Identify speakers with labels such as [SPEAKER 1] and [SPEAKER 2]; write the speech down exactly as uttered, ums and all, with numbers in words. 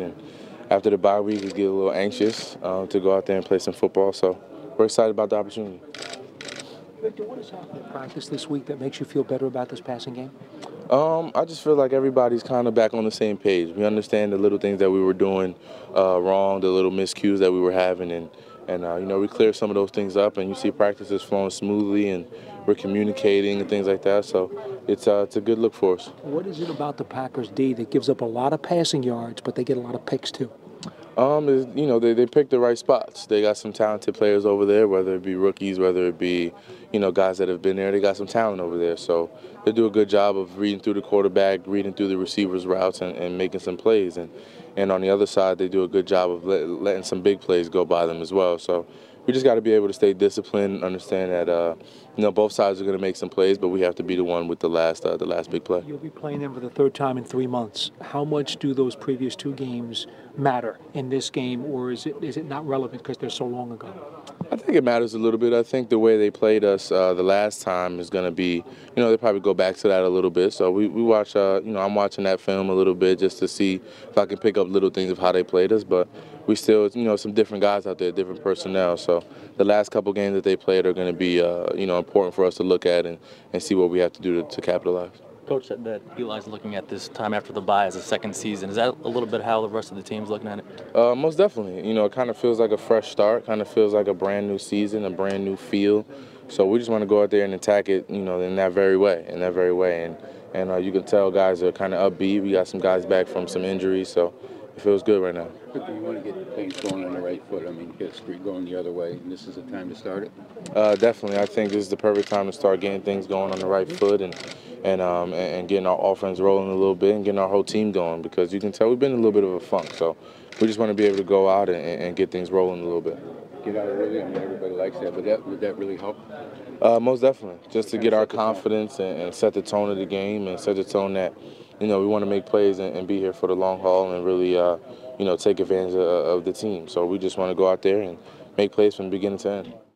[SPEAKER 1] And after the bye week, we get a little anxious uh, to go out there and play some football. So we're excited about the opportunity.
[SPEAKER 2] Victor, what has happened in practice this week that makes you feel better about this passing game?
[SPEAKER 1] Um, I just feel like everybody's kind of back on the same page. We understand the little things that we were doing uh, wrong, the little miscues that we were having, and and uh, you know we clear some of those things up, and you see practices flowing smoothly, and we're communicating and things like that. So it's uh, it's a good look for us.
[SPEAKER 2] What is it about the Packers D that gives up a lot of passing yards, but they get a lot of picks too?
[SPEAKER 1] Um, is, you know, they, they pick the right spots. They got some talented players over there, whether it be rookies, whether it be, you know, guys that have been there. They got some talent over there. So they do a good job of reading through the quarterback, reading through the receivers' routes, and, and making some plays. And, and on the other side, they do a good job of let, letting some big plays go by them as well. So we just got to be able to stay disciplined and understand that, uh, you know, both sides are going to make some plays, but we have to be the one with the last, uh, the last big play.
[SPEAKER 2] You'll be playing them for the third time in three months. How much do those previous two games matter in this game, or is it is it not relevant because they're so long ago?
[SPEAKER 1] I think it matters a little bit. I think the way they played us uh, the last time is going to be, you know, they probably go back to that a little bit. So we, we watch, uh, you know, I'm watching that film a little bit just to see if I can pick up little things of how they played us. But we still, you know, some different guys out there, different personnel. So the last couple games that they played are going to be, uh, you know, important for us to look at and, and see what we have to do to, to capitalize.
[SPEAKER 3] Coach said that Eli's looking at this time after the bye as a second season. Is that a little bit how the rest of the team's looking at it?
[SPEAKER 1] Uh, most definitely. You know, it kind of feels like a fresh start, kind of feels like a brand new season, a brand new feel. So we just want to go out there and attack it, you know, in that very way, in that very way. And, and uh, you can tell guys are kind of upbeat. We got some guys back from some injuries, so it feels good right now.
[SPEAKER 4] But you want to get things going on the right foot. I mean, get the streak going the other way, and this is the time to start it?
[SPEAKER 1] Uh, definitely. I think this is the perfect time to start getting things going on the right foot and and um, and getting our offense rolling a little bit and getting our whole team going, because you can tell we've been in a little bit of a funk. So we just want to be able to go out and, and get things rolling a little bit.
[SPEAKER 4] Get out early. I mean, everybody likes that, but that, would that really help?
[SPEAKER 1] Uh, most definitely. Just to get our confidence and, and set the tone of the game and set the tone that, you know, we want to make plays and, and be here for the long haul and really, uh, you know, take advantage of, of the team. So we just want to go out there and make plays from beginning to end.